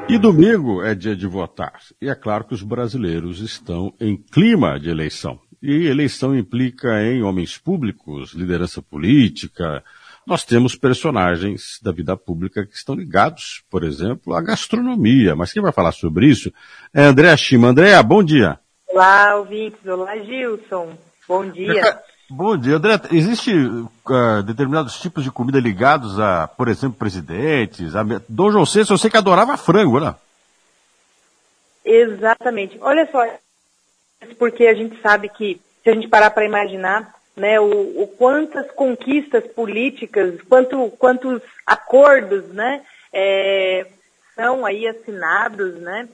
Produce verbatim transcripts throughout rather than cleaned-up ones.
E domingo é dia de votar. E é claro que os brasileiros estão em clima de eleição. E eleição implica em homens públicos, liderança política. Nós temos personagens da vida pública que estão ligados, por exemplo, à gastronomia. Mas quem vai falar sobre isso é Andréa Chima. Andréa, bom dia. Olá, ouvintes. Olá, Gilson. Bom dia. Bom dia, André. Existe uh, determinados tipos de comida ligados a, por exemplo, presidentes? A... Dom João sexto, eu sei que adorava frango, né? Exatamente. Olha só, porque a gente sabe que, se a gente parar para imaginar, né, o, o quantas conquistas políticas, quanto, quantos acordos, né, é, são aí assinados, né,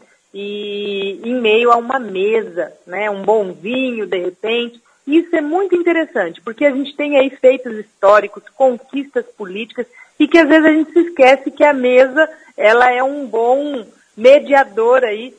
e em meio a uma mesa, né, um bom vinho, de repente. Isso é muito interessante, porque a gente tem aí feitos históricos, conquistas políticas, e que às vezes a gente se esquece que a mesa, ela é um bom mediador aí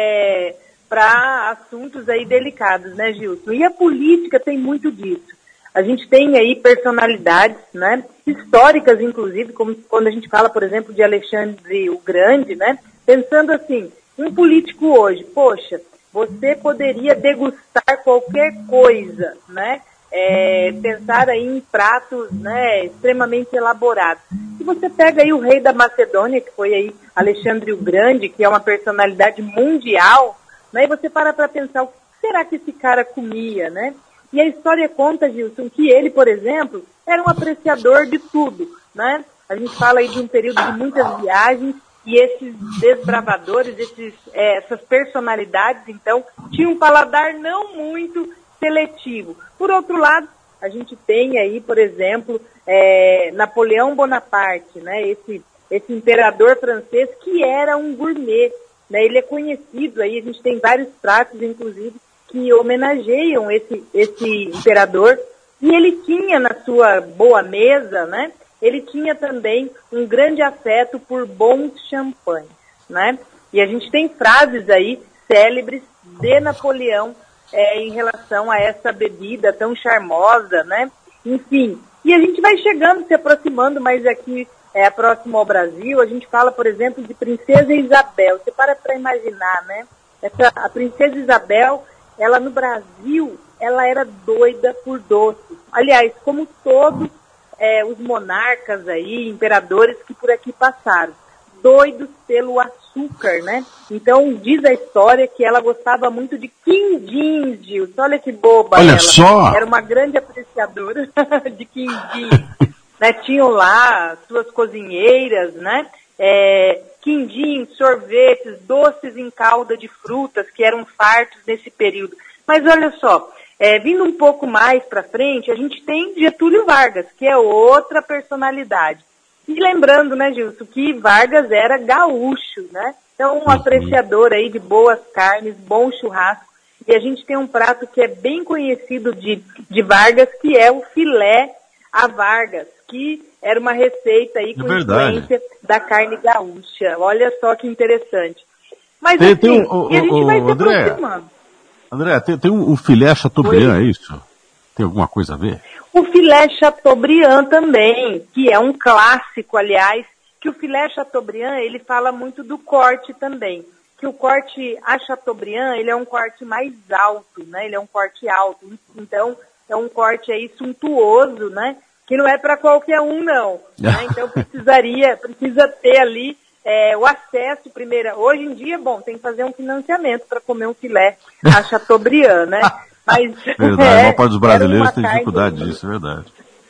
é, para assuntos aí delicados, né, Gilson? E a política tem muito disso. A gente tem aí personalidades, né, históricas, inclusive, como quando a gente fala, por exemplo, de Alexandre o Grande, né, pensando assim, um político hoje, poxa, você poderia degustar qualquer coisa, né? É, pensar aí em pratos, né, extremamente elaborados. Se você pega aí o rei da Macedônia, que foi aí Alexandre o Grande, que é uma personalidade mundial, né, e você para para pensar, o que será que esse cara comia, né? E a história conta, Gilson, que ele, por exemplo, era um apreciador de tudo, né? A gente fala aí de um período de muitas viagens, e esses desbravadores, esses, é, essas personalidades, então, tinham um paladar não muito seletivo. Por outro lado, a gente tem aí, por exemplo, é, Napoleão Bonaparte, né, esse, esse imperador francês que era um gourmet, né, ele é conhecido aí, a gente tem vários pratos, inclusive, que homenageiam esse, esse imperador, e ele tinha na sua boa mesa, né, ele tinha também um grande afeto por bons champanhes, né? E a gente tem frases aí célebres de Napoleão é, em relação a essa bebida tão charmosa, né? Enfim, e a gente vai chegando, se aproximando mais aqui, é, próximo ao Brasil, a gente fala, por exemplo, de Princesa Isabel. Você para para imaginar, né? Essa, a Princesa Isabel, ela no Brasil, ela era doida por doces. Aliás, como todos É, os monarcas aí, imperadores que por aqui passaram, doidos pelo açúcar, né? Então, diz a história que ela gostava muito de quindim, Gilson. Olha que boba Olha ela. Só. Era uma grande apreciadora de quindim. Né? Tinham lá suas cozinheiras, né? É, quindim, sorvetes, doces em calda de frutas, que eram fartos nesse período. Mas olha só, É, vindo um pouco mais para frente, a gente tem Getúlio Vargas, que é outra personalidade. E lembrando, né, Gilson, que Vargas era gaúcho, né? Então, um apreciador aí de boas carnes, bom churrasco. E a gente tem um prato que é bem conhecido de, de Vargas, que é o filé a Vargas, que era uma receita aí com é influência da carne gaúcha. Olha só que interessante. Mas tem, assim, tem um, e a gente o, vai o, se André. aproximando. André, tem, tem um, um filé Chateaubriand, é isso? Tem alguma coisa a ver? O filé Chateaubriand também, que é um clássico, aliás, que o filé Chateaubriand, ele fala muito do corte também. Que o corte a Chateaubriand, ele é um corte mais alto, né? Ele é um corte alto. Então, é um corte aí suntuoso, né? Que não é para qualquer um, não. Né? Então, precisaria, precisa ter ali É, o acesso primeiro. Hoje em dia, bom, tem que fazer um financiamento para comer um filé a Chateaubriand, né? Mas, verdade, é, a maior parte dos brasileiros tem dificuldade carne, disso, é verdade.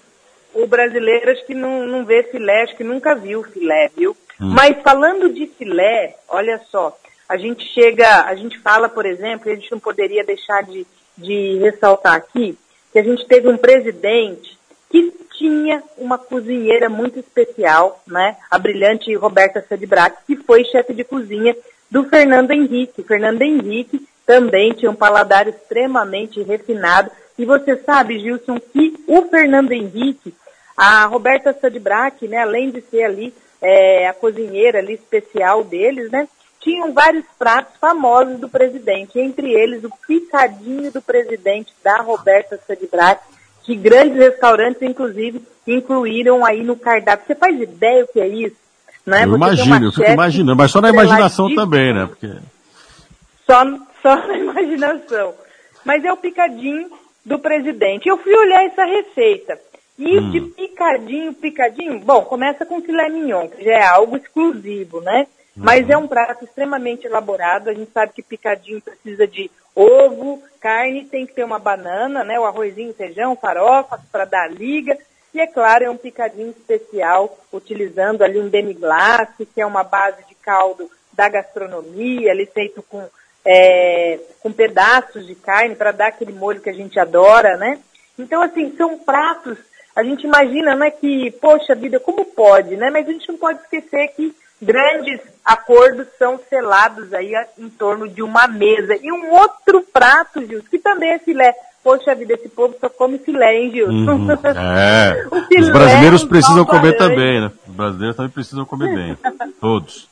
O brasileiro acho que não, não vê filé, acho que nunca viu filé, viu? Hum. Mas falando de filé, olha só, a gente chega, a gente fala, por exemplo, e a gente não poderia deixar de, de ressaltar aqui, que a gente teve um presidente que tinha uma cozinheira muito especial, né? A brilhante Roberta Sadebrac, que foi chefe de cozinha do Fernando Henrique. Fernando Henrique também tinha um paladar extremamente refinado. E você sabe, Gilson, que o Fernando Henrique, a Roberta Sadebrac, né, além de ser ali é, a cozinheira ali especial deles, né, tinham vários pratos famosos do presidente, entre eles o picadinho do presidente da Roberta Sadebrac, que grandes restaurantes, inclusive, incluíram aí no cardápio. Você faz ideia o que é isso? Né? Eu Você imagino, eu fico imaginando, mas só na imaginação também, né? Porque... Só, só na imaginação. Mas é o picadinho do presidente. Eu fui olhar essa receita. E hum. de picadinho, picadinho, bom, começa com filé mignon, que já é algo exclusivo, né? Uhum. Mas é um prato extremamente elaborado. A gente sabe que picadinho precisa de ovo, carne, tem que ter uma banana, né? O arrozinho, feijão, farofa para dar liga. E é claro, é um picadinho especial, utilizando ali um demi-glace, que é uma base de caldo da gastronomia, ali feito com, é, com pedaços de carne para dar aquele molho que a gente adora, né? Então, assim, são pratos, a gente imagina, né, que, poxa vida, como pode, né? Mas a gente não pode esquecer que grandes acordos são selados aí em torno de uma mesa. E um outro prato, Gilson, que também é filé. Poxa vida, esse povo só come filé, hein, Gilson? Uhum. É. Os brasileiros precisam comer também, né? Os brasileiros também precisam comer bem. Todos.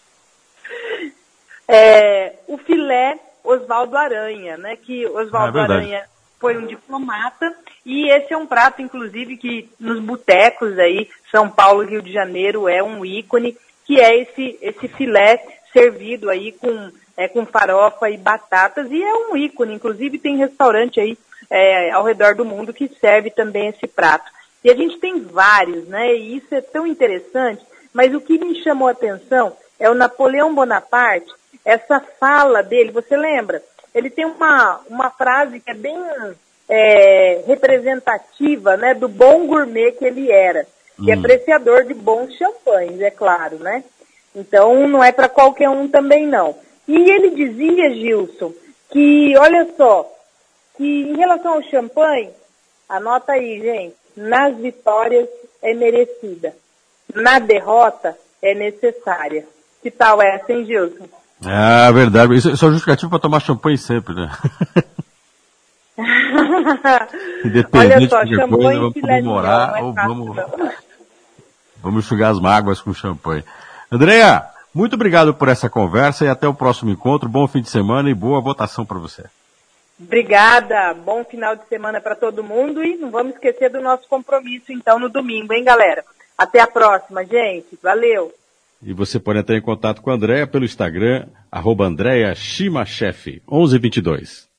É, o filé Oswaldo Aranha, né? Que Oswaldo ah, é Aranha foi um diplomata. E esse é um prato, inclusive, que nos botecos aí, São Paulo e Rio de Janeiro, é um ícone, que é esse, esse filé servido aí com, é, com farofa e batatas. E é um ícone, inclusive tem restaurante aí É, ao redor do mundo que serve também esse prato. E a gente tem vários, né? E isso é tão interessante, mas o que me chamou a atenção é o Napoleão Bonaparte, essa fala dele, você lembra? Ele tem uma, uma frase que é bem é, representativa, né, do bom gourmet que ele era, que é hum. apreciador de bons champanhes, é claro, né? Então não é para qualquer um também não. E ele dizia, Gilson, que, olha só, que em relação ao champanhe, anota aí, gente, nas vitórias é merecida, na derrota é necessária. Que tal essa, hein, Gilson? Ah, verdade. Isso, isso é justificativo para tomar champanhe sempre, né? Independente Olha só, de qualquer coisa, vamos comemorar ou vamos, vamos enxugar as mágoas com champanhe. Andréa, muito obrigado por essa conversa e até o próximo encontro. Bom fim de semana e boa votação para você. Obrigada, bom final de semana para todo mundo e não vamos esquecer do nosso compromisso então no domingo, hein, galera? Até a próxima, gente. Valeu! E você pode entrar em contato com a Andréa pelo Instagram, arroba Andréa Shimachef, onze vinte e dois.